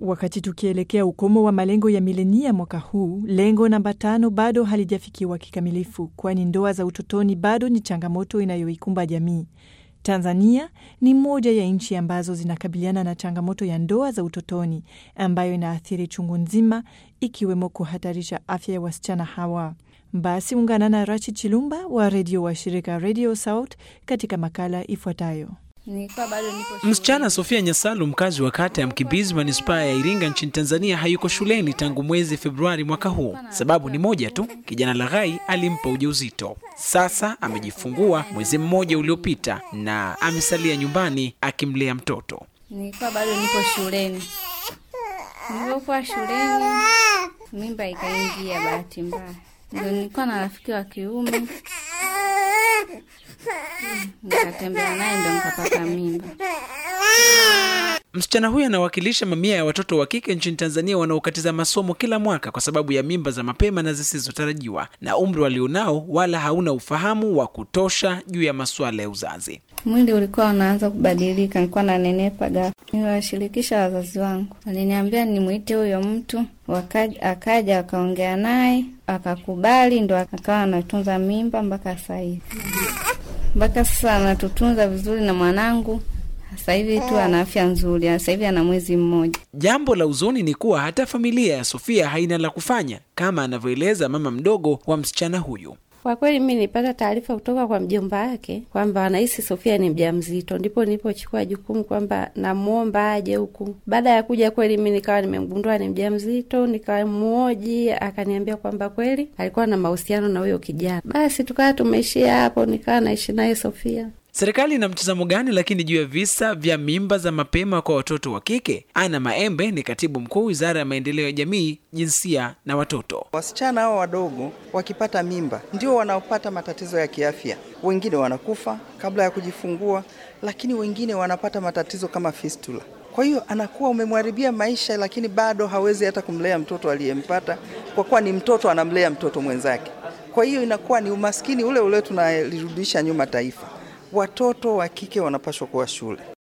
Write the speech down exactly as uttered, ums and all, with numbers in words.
Wakati tukielekea ukomo wa malengo ya milenia mwaka huu, lengo namba tano bado halijafikiwa kikamilifu, kwani ndoa za utotoni bado ni changamoto inayoikumba jamii. Tanzania ni moja ya nchi ambazo zinakabiliana na changamoto ya ndoa za utotoni ambayo inaathiri chungu nzima, ikiwemo kuhatarisha afya ya wasichana hawa. Basi ungana na Rachid Chilumba wa redio wa shirika Radio South katika makala ifuatayo. Msichana Sofia Nyasalu, mkazi wa kata ya Mkimbizi manispaa ya Iringa nchini Tanzania, hayuko shuleni tangu mwezi Februari mwaka huu. Sababu ni moja tu, kijana laghai alimpa ujauzito. Sasa amejifungua mwezi mmoja uliopita na amesalia nyumbani akimlea mtoto. Nilikuwa bado nipo shuleni. Nilipokuwa shuleni, mimba ikaingia bahati mbaya. Ndio nilikuwa na rafiki wa kiume. Nikatembea naye ndio nikapata mimba. Msichana huyu anawakilisha mamia ya watoto wa kike nchini Tanzania wanaokatiza masomo kila mwaka kwa sababu ya mimba za mapema na zisizotarajiwa, na umri walionao wala hauna ufahamu wa kutosha juu ya masuala ya uzazi. Mwili ulikuwa unaanza kubadilika, nilikuwa na nenepa ghafla. Niwashirikisha wazazi wangu. Aliniambia nimuite huyo mtu, wakaja akaja akaongea naye, akakubali, ndo akawa anatunza mimba mpaka sasa hivi. Mpaka sasa anatutunza vizuri na mwanangu. Sasa hivi tu ana afya nzuri. Sasa hivi ana mwezi mmoja. Jambo la huzuni ni kuwa hata familia ya Sofia haina la kufanya, kama anavyoeleza mama mdogo wa msichana huyu. Kwa kweli mimi nilipata taarifa kutoka kwa mjomba wake kwamba anahisi Sofia ni mjamzito. Ndipo nilipochukua jukumu kwamba namuomba aje huku. Baada ya kuja kweli mimi nikawa nimemgundua ni mjamzito, nikamuoji, akaniambia kwamba kweli alikuwa na mahusiano na huyo kijana. Basi tukawa tumeishia hapo, nikawa naishi naye Sofia. Serikali ina mtazamo gani lakini juu ya visa vya mimba za mapema kwa watoto wa kike? Ana Maembe ni katibu mkuu Wizara ya Maendeleo ya Jamii, Jinsia na Watoto. Wasichana hao wadogo wakipata mimba ndio wanaopata matatizo ya kiafya. Wengine wanakufa kabla ya kujifungua, lakini wengine wanapata matatizo kama fistula. Kwa hiyo anakuwa umemharibia maisha, lakini bado hawezi hata kumlea mtoto aliyempata, kwa kuwa ni mtoto anamlea mtoto mwenzake. Kwa hiyo inakuwa ni umaskini ule ule tunalirudisha nyuma taifa. Watoto wa kike wanapaswa kuwa shule.